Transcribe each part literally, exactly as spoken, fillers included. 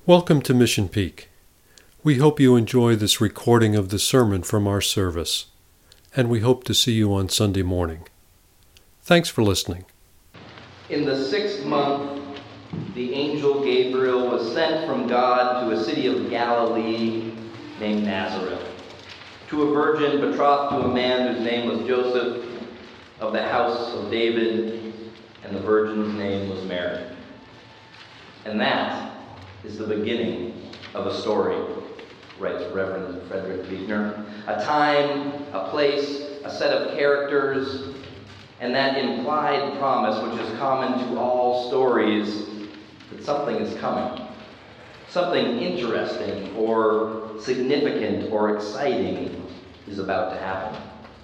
Welcome to Mission Peak. We hope you enjoy this recording of the sermon from our service, and we hope to see you on Sunday morning. Thanks for listening. In the sixth month, the angel Gabriel was sent from God to a city of Galilee named Nazareth, to a virgin betrothed to a man whose name was Joseph, of the house of David, and the virgin's name was Mary. And that is the beginning of a story, writes Reverend Frederick Buechner. A time, a place, a set of characters, and that implied promise which is common to all stories that something is coming. Something interesting or significant or exciting is about to happen.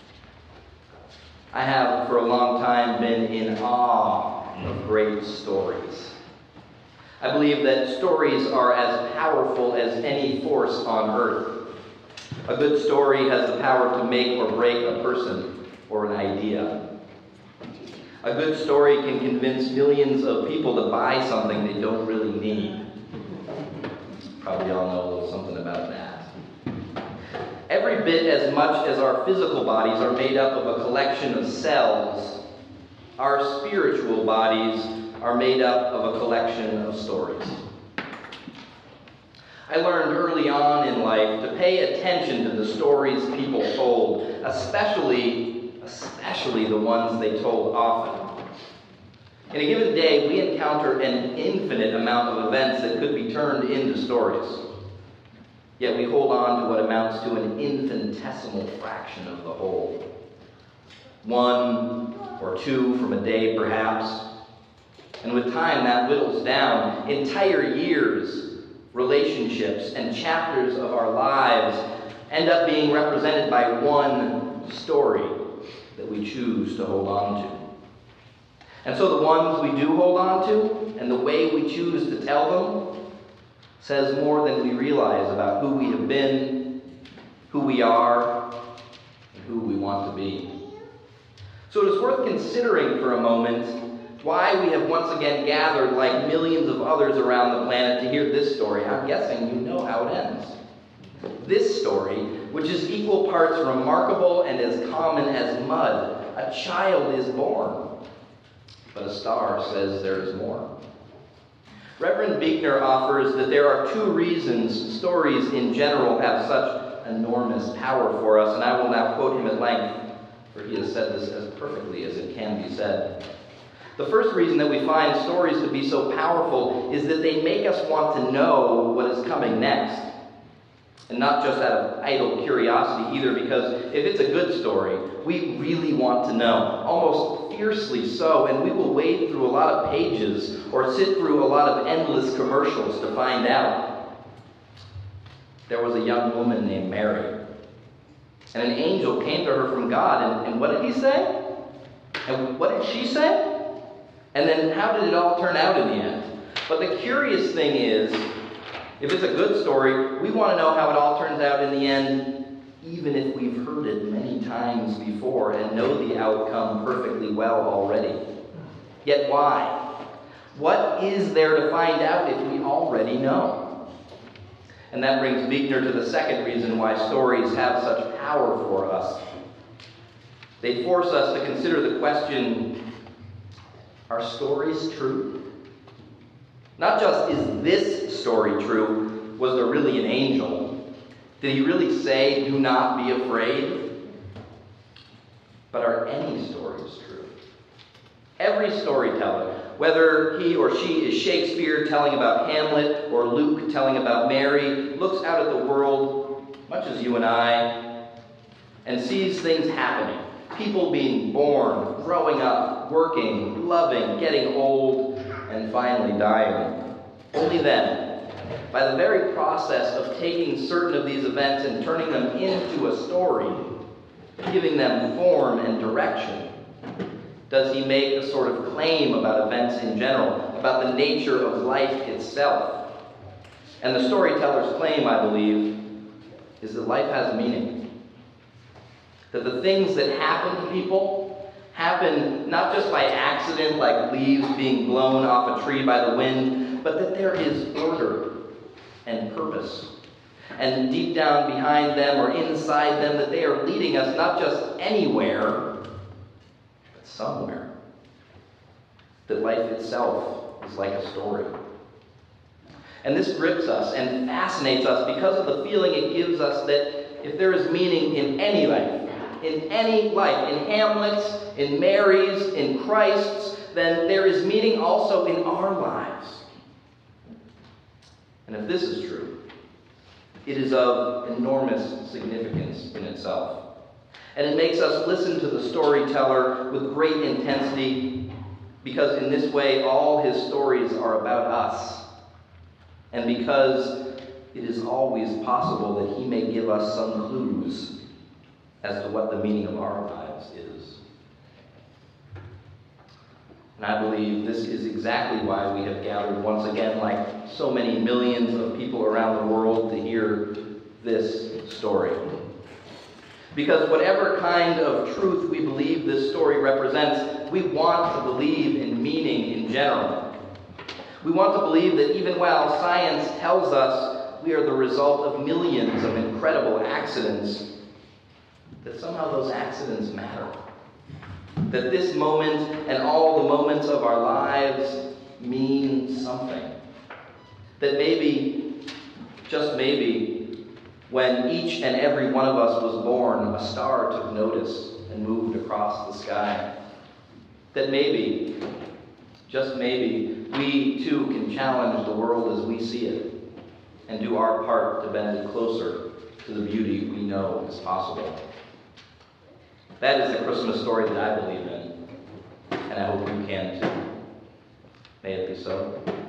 I have for a long time been in awe of great stories. I believe that stories are as powerful as any force on earth. A good story has the power to make or break a person or an idea. A good story can convince millions of people to buy something they don't really need. Probably all know a little something about that. Every bit as much as our physical bodies are made up of a collection of cells, our spiritual bodies are made up of a collection of stories. I learned early on in life to pay attention to the stories people told, especially, especially the ones they told often. In a given day, we encounter an infinite amount of events that could be turned into stories. Yet we hold on to what amounts to an infinitesimal fraction of the whole. One or two from a day, perhaps. And with time, that whittles down. Entire years, relationships, and chapters of our lives end up being represented by one story that we choose to hold on to. And so the ones we do hold on to, and the way we choose to tell them, says more than we realize about who we have been, who we are, and who we want to be. So it is worth considering for a moment why we have once again gathered like millions of others around the planet to hear this story. I'm guessing you know how it ends. This story, which is equal parts remarkable and as common as mud. A child is born, but a star says there is more. Reverend Buechner offers that there are two reasons stories in general have such enormous power for us, and I will now quote him at length, for he has said this as perfectly as it can be said. The first reason that we find stories to be so powerful is that they make us want to know what is coming next. And not just out of idle curiosity either, because if it's a good story, we really want to know, almost fiercely so, and we will wade through a lot of pages or sit through a lot of endless commercials to find out. There was a young woman named Mary, and an angel came to her from God, and, and what did he say? And what did she say? And then how did it all turn out in the end? But the curious thing is, if it's a good story, we want to know how it all turns out in the end, even if we've heard it many times before and know the outcome perfectly well already. Yet why? What is there to find out if we already know? And that brings Buechner to the second reason why stories have such power for us. They force us to consider the question, are stories true? Not just is this story true, was there really an angel? Did he really say, do not be afraid? But are any stories true? Every storyteller, whether he or she is Shakespeare telling about Hamlet or Luke telling about Mary, looks out at the world, much as you and I, and sees things happening. People being born, growing up, working, loving, getting old, and finally dying. Only then, by the very process of taking certain of these events and turning them into a story, giving them form and direction, does he make a sort of claim about events in general, about the nature of life itself. And the storyteller's claim, I believe, is that life has meaning. That the things that happen to people happen not just by accident, like leaves being blown off a tree by the wind, but that there is order and purpose. And deep down behind them or inside them, that they are leading us not just anywhere, but somewhere. That life itself is like a story. And this grips us and fascinates us because of the feeling it gives us that if there is meaning in any life, in any life, in Hamlet's, in Mary's, in Christ's, then there is meaning also in our lives. And if this is true, it is of enormous significance in itself. And it makes us listen to the storyteller with great intensity, because in this way all his stories are about us. And because it is always possible that he may give us some clues as to what the meaning of our lives is. And I believe this is exactly why we have gathered once again, like so many millions of people around the world, to hear this story. Because whatever kind of truth we believe this story represents, we want to believe in meaning in general. We want to believe that even while science tells us we are the result of millions of incredible accidents, that somehow those accidents matter. That this moment and all the moments of our lives mean something. That maybe, just maybe, when each and every one of us was born, a star took notice and moved across the sky. That maybe, just maybe, we too can challenge the world as we see it and do our part to bend it closer to the beauty we know is possible. That is the Christmas story that I believe in, and I hope you can too. May it be so.